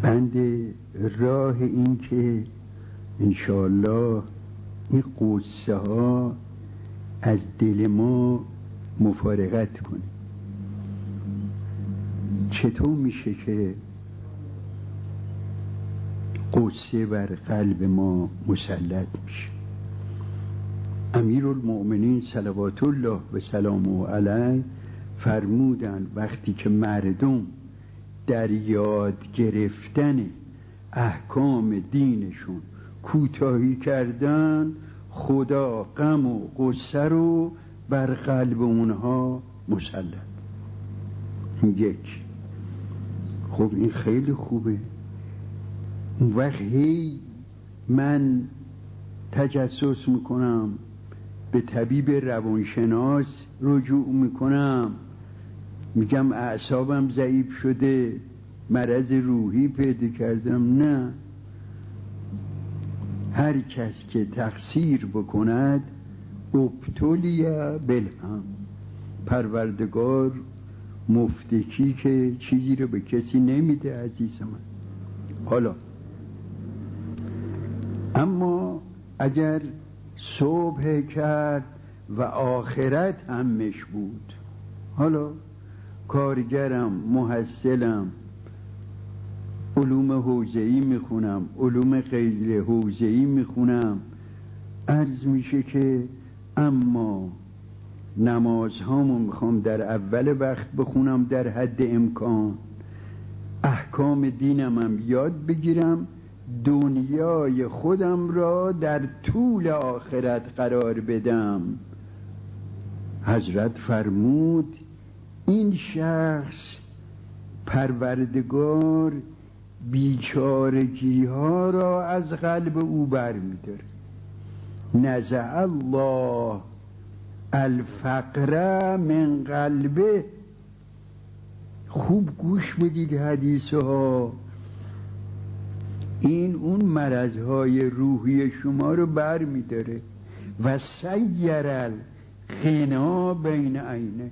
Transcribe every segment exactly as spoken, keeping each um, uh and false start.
بند راه این که انشاءالله این قصه ها از دل ما مفارقت کنه. چطور میشه که قصه بر قلب ما مسلط میشه؟ امیرالمؤمنین صلوات الله و سلامه علیه فرمودن وقتی که مردم در یاد گرفتن احکام دینشون کوتاهی کردن، خدا غم و غصه رو بر قلب اونها مسلط. یک، خب این خیلی خوبه. اون وقت هی من تجسس میکنم، به طبیب روانشناس رجوع میکنم، میگم اعصابم ضعیف شده، مرض روحی پیدا کردم. نه، هر کس که تقصیر بکند ابتلی بالهم، پروردگار مفتکی که چیزی رو به کسی نمیده عزیز من. حالا اما اگر صبح کرد و آخرت همش بود، حالا کارگرم، محصلم، علوم حوزه‌ای میخونم، علوم غیر حوزه‌ای میخونم، عرض میشه که اما نمازهامو میخوام در اول وقت بخونم در حد امکان، احکام دینم هم یاد بگیرم، دنیای خودم را در طول آخرت قرار بدم. حضرت فرمود این شخص پروردگار بیچارگی ها را از قلب او بر می داره. نزع الله الفقر من قلبه. خوب گوش بدید حدیث ها، این اون مرضهای روحی شما رو بر می داره. و سیر الغنا بین عینه.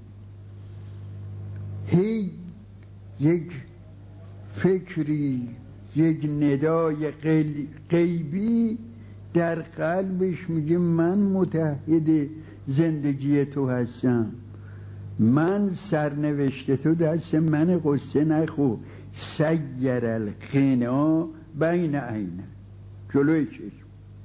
هی یک فکری، یک ندای غیبی در قلبش میگه من متحد زندگی تو هستم، من سرنوشت تو دست من، قصه نخو. سیر الغنا بین عینه، جلوی چشم.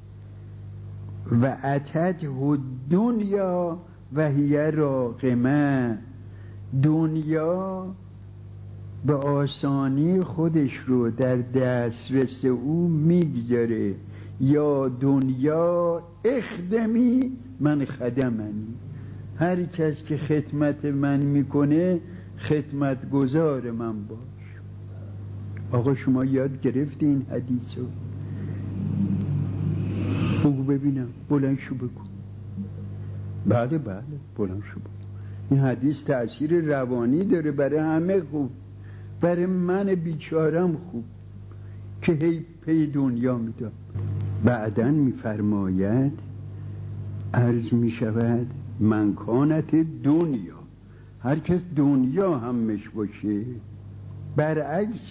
و اتته دنیا و هی راغمه. دنیا به آسانی خودش رو در دسترس او میگذاره. یا دنیا اخدمی من خدمنی. هر کس که خدمت من میکنه خدمت گزار من باش. آقا شما یاد گرفتی این حدیث رو؟ بگو ببینم، بلند شو بگو. بله بله بلند شو بگو. این حدیث تأثیر روانی داره برای همه خوب، برای من بیچارم خوب که هی پی دنیا میدم. بعدن میفرماید عرض میشود من کانت دنیا، هر کس دنیا همش باشه. برعکس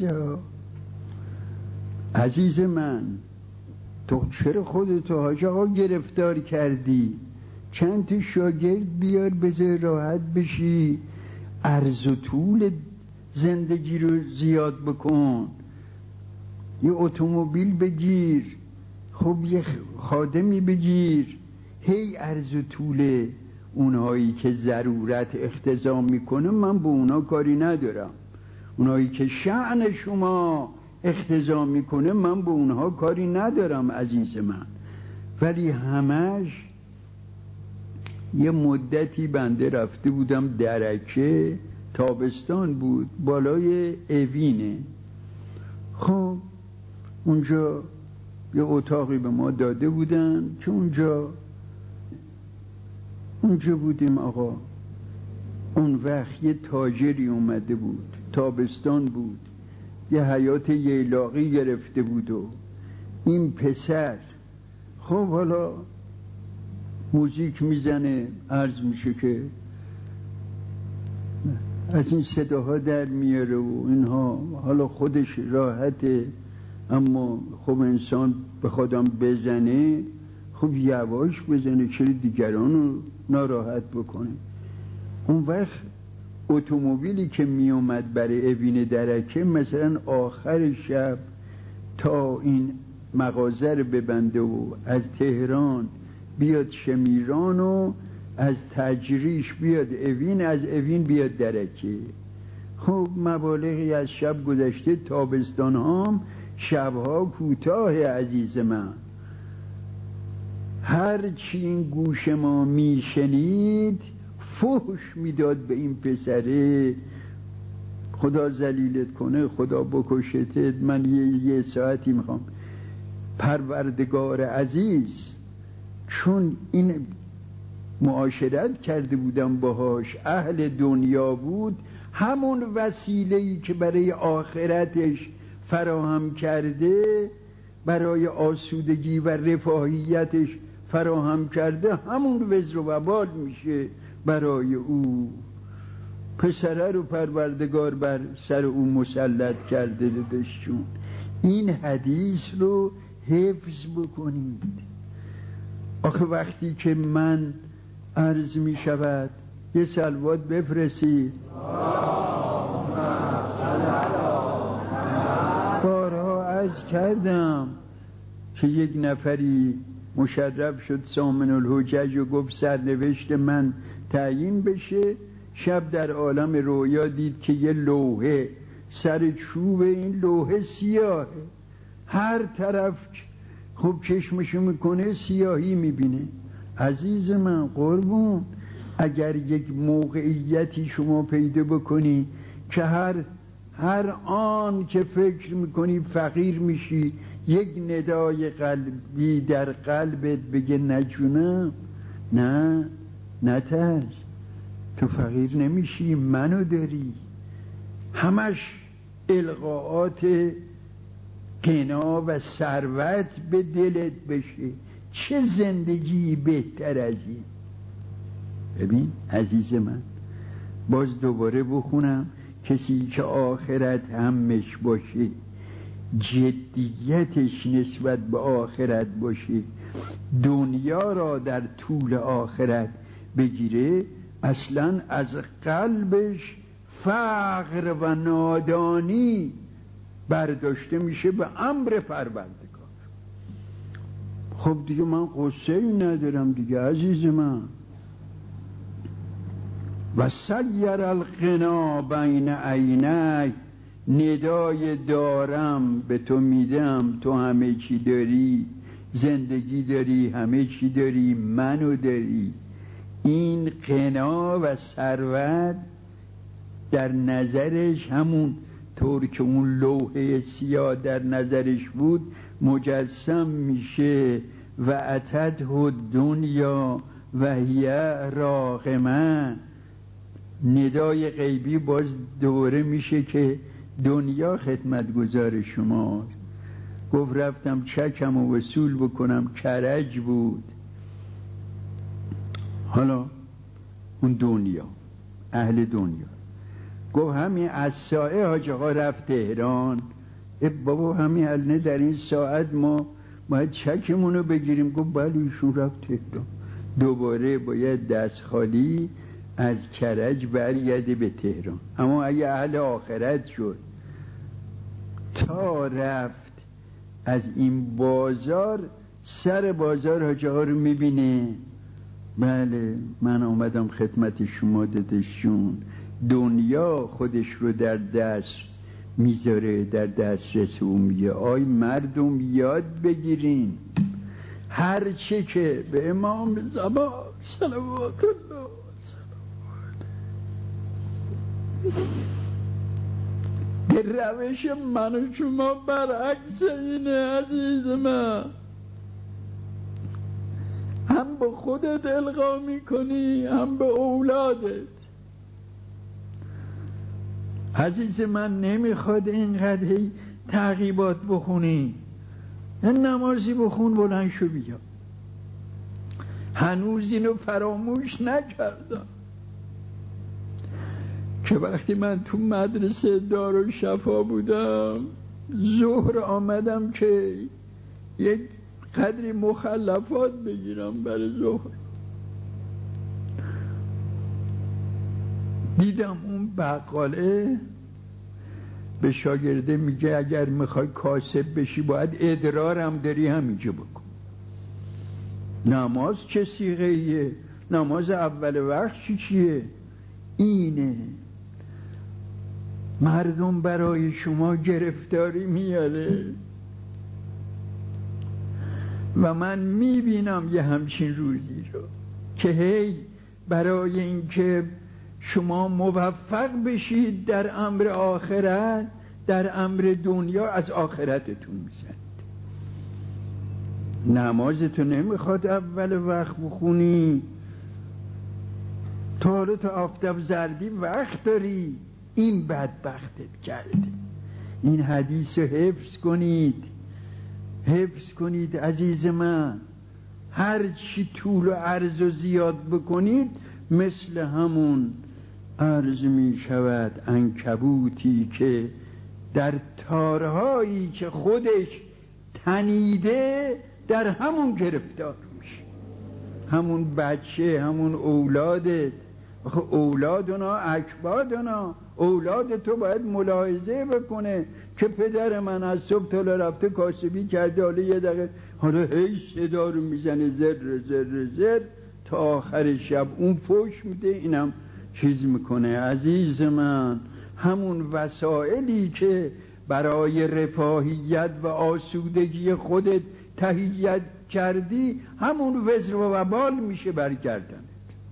عزیز من، تو چرا خودتو حاج آقا گرفتار کردی؟ چند تا شاگرد بیار بذار راحت بشی، عرض و طول زندگی رو زیاد بکن، یه اتومبیل بگیر، خب یه خادمی بگیر. هی عرض و طول اونهایی که ضرورت اقتضا میکنه من به اونا کاری ندارم، اونهایی که شأن شما اقتضا میکنه من به اونها کاری ندارم عزیز من. ولی همش یه مدتی بنده رفته بودم درکه، تابستان بود، بالای اوینه. خب اونجا یه اتاقی به ما داده بودن که اونجا اونجا بودیم آقا. اون وقت یه تاجری اومده بود، تابستان بود، یه حیات ییلاقی گرفته بود و این پسر خب حالا موزیک میزنه، عرض میشه که از این صداها در میاره و اینها. حالا خودش راحته، اما خب انسان به خودم بزنه خب یواش بزنه، چرا دیگران رو ناراحت بکنه. اون وقت اتومبیلی که می اومد برای اوین درکه مثلا آخر شب تا این مغازه رو ببنده و از تهران بیاد شمیران و از تجریش بیاد اوین، از اوین بیاد درکه. خب مبالغی از شب گذشته، تابستان هم شبها کوتاه عزیز من. هر چی این گوش ما میشنید فحش میداد به این پسره، خدا ذلیلت کنه، خدا بکشتت. من یه, یه ساعتی میخوام پروردگار عزیز، چون این معاشرت کرده بودم باهاش، اهل دنیا بود، همون وسیله‌ای که برای آخرتش فراهم کرده، برای آسودگی و رفاهیتش فراهم کرده، همون وزر و وبال میشه برای او. پسره رو پروردگار بر سر او مسلط کرده دادشون. این حدیث رو حفظ بکنید. آخه وقتی که من عرض می شود یه صلوات بفرستید، بارها عرض کردم که یک نفری مشرف شد سامن الحجج و گفت سرنوشت من تعیین بشه. شب در عالم رویا دید که یه لوحه سر چوب، این لوحه سیاهه، هر طرف خب چشمشو میکنه سیاهی میبینه. عزیز من قربون، اگر یک موقعیتی شما پیدا بکنی که هر هر آن که فکر میکنی فقیر میشی، یک ندای قلبی در قلبت بگه نجونم، نه نترس، تو فقیر نمیشی، منو داری. همش القاءات غنا و ثروت به دلت بشه. چه زندگی بهتر از این؟ ببین عزیز من، باز دوباره بخونم، کسی که آخرت همش باشه، جدیتش نسبت به آخرت باشه، دنیا را در طول آخرت بگیره، اصلا از قلبش فقر و نادانی برداشته میشه به امر پروردگار. خب دیگه من قصه ای ندارم دیگه عزیز من. و سیر الغنا بین عینی، ندای دارم به تو میدم، تو همه چی داری، زندگی داری، همه چی داری، منو داری. این غنا و ثروت در نظرش همون طور که اون لوحه سیاه در نظرش بود مجسم میشه. و اتته دنیا و هی راغمه، ندای غیبی باز دوره میشه که دنیا خدمتگزار شماست. گفت رفتم چکم و وصول بکنم، کرج بود. حالا اون دنیا، اهل دنیا، گفت همین از ساعه حاج آقا رفت تهران. ای بابا همین الان در این ساعت ما باید چکمونو بگیریم. گفت بله ایشون رفت تهران. دوباره باید دست خالی از کرج برگرده به تهران. اما اگه اهل آخرت شد، تا رفت از این بازار، سر بازار حاج آقا رو میبینه. بله من آمدم خدمت شما دادشون. دنیا خودش رو در دست میذاره، در دسترس اون. میگه آی مردم یاد بگیرین، هر چه که به امام زمان صلوات الله به روش من و شما برعکس اینه عزیز من. هم به خودت القا میکنی هم به اولادت. عزیز من نمیخواد اینقدر تعقیبات بخونی. نمازی بخون بلند شو بیا. هنوز اینو فراموش نکردم. که وقتی من تو مدرسه دارالشفا بودم ظهر آمدم که یک قدری مخلفات بگیرم برای ظهر، دیدم اون بقاله به شاگرده میگه اگر میخوای کاسب بشی باید ادرارم داری همینجا بکن. نماز چه صیغه ایه؟ نماز اول وقت چی چیه؟ اینه. مردم برای شما گرفتاری میاره و من میبینم یه همچین روزی رو که هی برای اینکه شما موفق بشید در امر آخرت، در امر دنیا از آخرتتون میزنید. نمازتو نمیخواد اول وقت بخونی، تا رو تا آفتاب زردی وقت داری، این بدبختت کرده. این حدیث رو حفظ کنید، حفظ کنید عزیز من. هر چی طول و عرض و زیاد بکنید مثل همون عرض می شود عنکبوتی که در تارهایی که خودش تنیده در همون گرفتار میشه. همون بچه، همون اولادت، اولادنا اکبادنا، اولاد تو باید ملاحظه بکنه که پدر من از صبح تا رفته کاسبی کرده، حالا یه دقیقه حالا هی صدا رو میزنه زر زر زر تا آخر شب اون فوش میده، اینم چیز میکنه. عزیز من، همون وسائلی که برای رفاهیت و آسودگی خودت تهیه کردی همون وزر و وبال میشه برگردنت.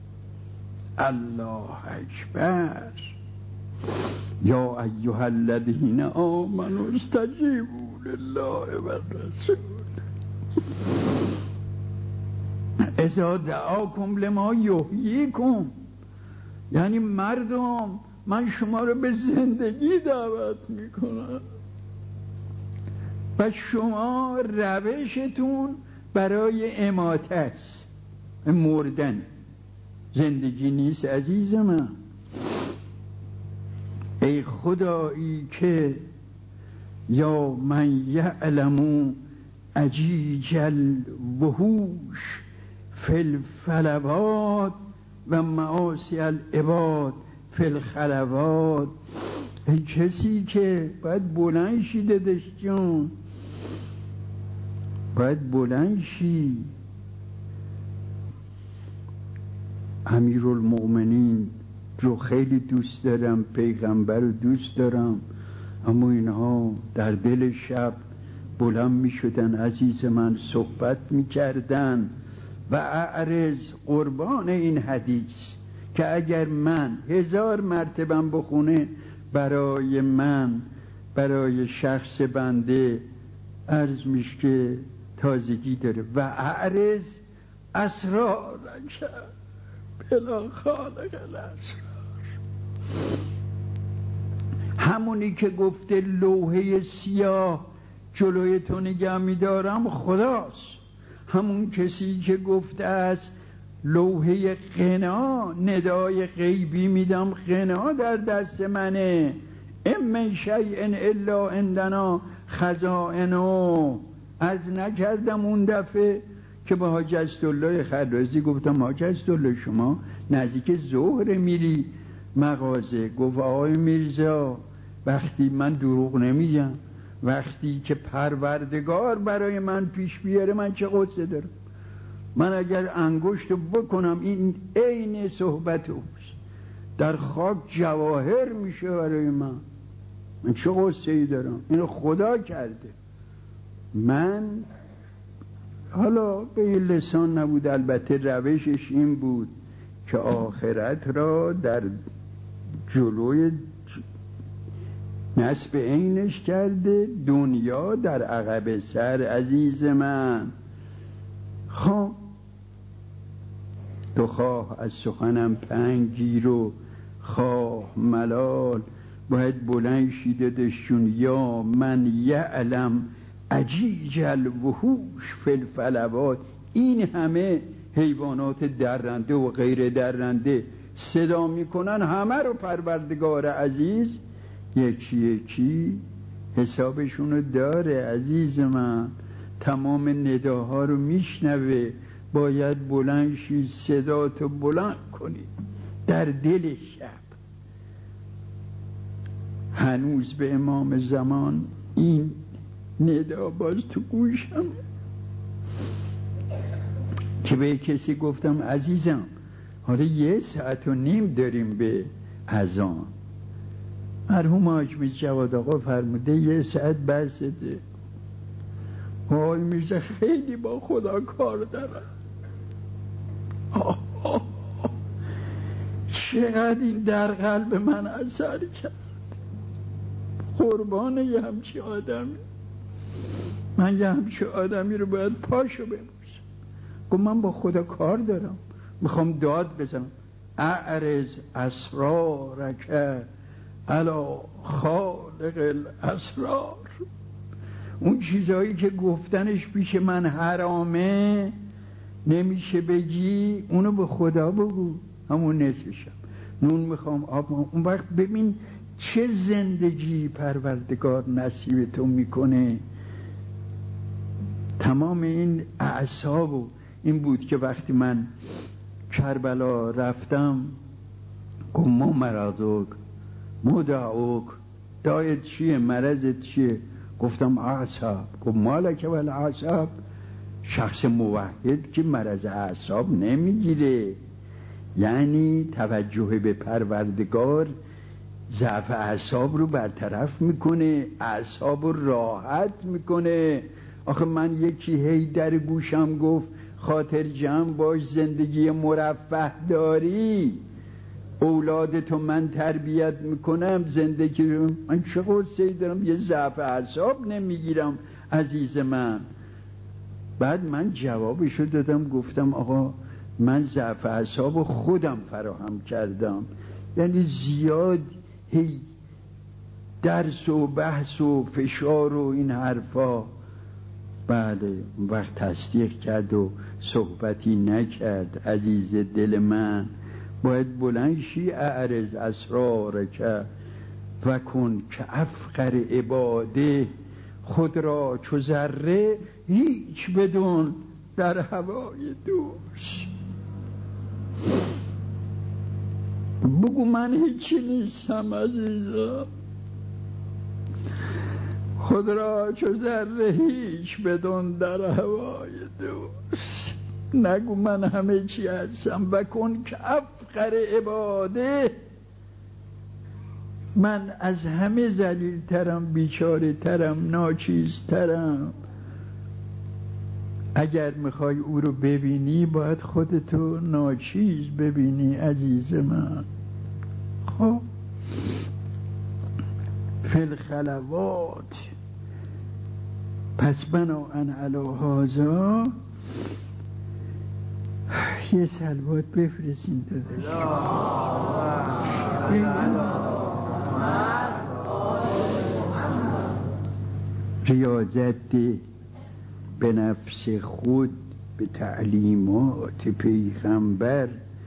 الله اکبر. یا ایها الذین آمنوا استجیبوا لله و الرسول اذا دعاکم لما یحییکم. یعنی مردم، من شما رو به زندگی دعوت میکنم و شما روشتون برای اماته است، مردن، زندگی نیست. عزیز من، ای خدایی که یا من یعلم اجیج الوحوش فی الفلوات و معاصی العباد فی الخلوات. ای کسی که باید بلند شی دادش جون، باید بلند شی. امیرالمؤمنین رو خیلی دوست دارم، پیغمبر رو دوست دارم، اما اینها در دل شب بلند می شدن عزیز من، صحبت می کردن و اعرض قربان این حدیث که اگر من هزار مرتبه بخونه برای من، برای شخص بنده عرض میشه که تازگی داره. و اعرض اسرارک بلا خالق الاسرار. همونی که گفته لوحه سیاه جلوی تو نگه میدارم خداست. همون کسی که گفته است لوحه غنا، ندای غیبی میدم، غنا در دست منه. ام من شیء الا عندنا خزائنه. از نکردم اون دفعه که با حاج اسدالله خرازی گفتم حاج اسدالله شما نزدیک ظهر میری مغازه؟ گفت آقای میرزا وقتی من دروغ نمیگم، وقتی که پروردگار برای من پیش بیاره من چه قصه دارم؟ من اگر انگشت بکنم این عین صحبت اوست، در خاک جواهر میشه برای من، من چه قصه ای دارم؟ اینو خدا کرده. من حالا به این لسان نبود، البته روشش این بود که آخرت را در جلوی نصب عینش کرده، دنیا در عقب سر. عزیز من، خب تو خواه از سخنم پنج گیر و خواه ملال، باید بلند شیده دشون. یا من یعلم اجیج الوحوش فی الفلوات. این همه حیوانات درنده و غیر درنده صدا میکنن همه رو پروردگار عزیز یکی یکی حسابشونو داره. عزیز من تمام نداها رو میشنوه، باید بلند شی صداتو بلند کنی در دل شب. هنوز به امام زمان این ندا باز تو گوشم که به کسی گفتم عزیزم حالا یه ساعت و نیم داریم به اذان. مرحوم حاج میرزا جواد آقا فرموده یه ساعت بسته. آقای میرزا خیلی با خدا کار دارن. آه آه آه. چقدر این در قلب من اثر کرد. قربان یه همچی آدمی، من یه همچی آدمی رو باید پاشو ببوسم. گفت من با خدا کار دارم، میخوام داد بزنم. اعرض اسرارک علی خالق الاسرار. اون چیزایی که گفتنش پیش من حرامه نمیشه بگی، اونو به خدا بگو. همون نصفشم نون میخوام آب. اون وقت ببین چه زندگی پروردگار نصیب تو میکنه. تمام این اعصاب این بود که وقتی من کربلا رفتم گفت ما مرضوک مدعوک، دایت چیه، مرضت چیه؟ گفتم اعصاب. گفت مالک ول اعصاب. شخص موحد که مرض اعصاب نمیگیره، یعنی توجه به پروردگار ضعف اعصاب رو برطرف میکنه، اعصاب رو راحت میکنه. آخه من یکی هی در گوشم گفت خاطر جمع باش، زندگی مرفه داری، اولادتو من تربیت میکنم، زندگی رو من چه قصه‌ای دارم، یه ضعف اعصاب نمیگیرم عزیز من. بعد من جوابشو دادم، گفتم آقا من ضعف اعصاب خودم فراهم کردم، یعنی زیاد هی درس و بحث و فشار و این حرفا. بله وقت تصدیق کرد و صحبتی نکرد. عزیز دل من باید بلنشی اعرض اسرارک و کن که افقر عباده، خود را چو ذره هیچ بدون در هوای دوش. بگو من هیچی نیستم عزیزم، خود را چو ذره هیچ بدون در هوای دوش. نگو من همه چی هستم. و کن که افقر عباده، من از همه ذلیل ترم، بیچاره ترم، ناچیز ترم. اگر میخوای او رو ببینی باید خودتو ناچیز ببینی عزیز من. خب فی الخلوات. پس بناءً علی هذا یه صلوات بفرستیم داداش. ریاضت ده به نفس خود به تعلیمات پیغمبر،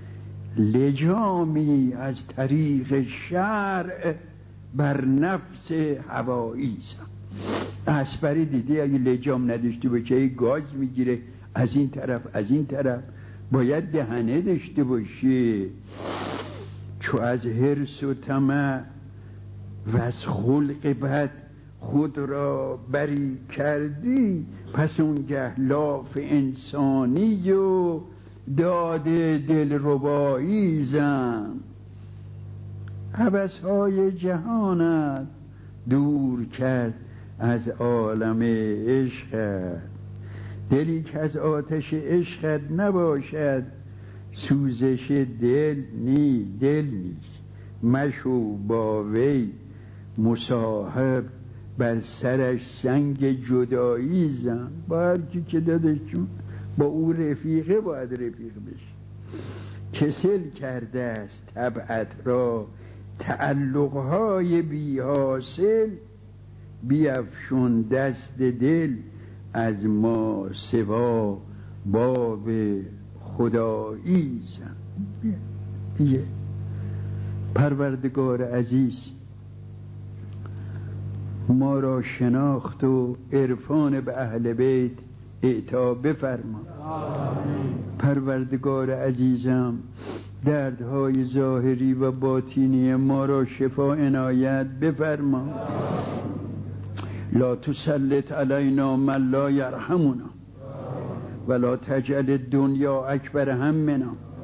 لجامی از طریق شرع بر نفس هواییزم. اسپری دیدی اگه لجام نداشته باشه گاز میگیره از این طرف از این طرف. باید دهنه داشته باشه. چو از حرص و طمع و از خلق بد خود را بری کردی، پس اونگه لاف انسانی و داده دل ربایی زن. هوس‌های جهانت دور کرد از عالم عشقت، دلی که از آتش عشقت نباشد سوزش دل نی دل نیست. مشو با وی مصاحب بر سرش سنگ جدایی زن. با هر کی که دادش چون با او رفیقه باید رفیق بشه. کسل کرده است طبعت را تعلقهای بی حاصل، بیفشون دست دل از ما سوا باب خدایی زن. دیگه پروردگار عزیز ما را شناخت و عرفان به اهل بیت اعطا بفرما. پروردگار عزیزم دردهای ظاهری و باطینی ما را شفا عنایت بفرما. لا تسلط علینا من لا یرحمنا ولا تجعل الدنیا اکبر همنا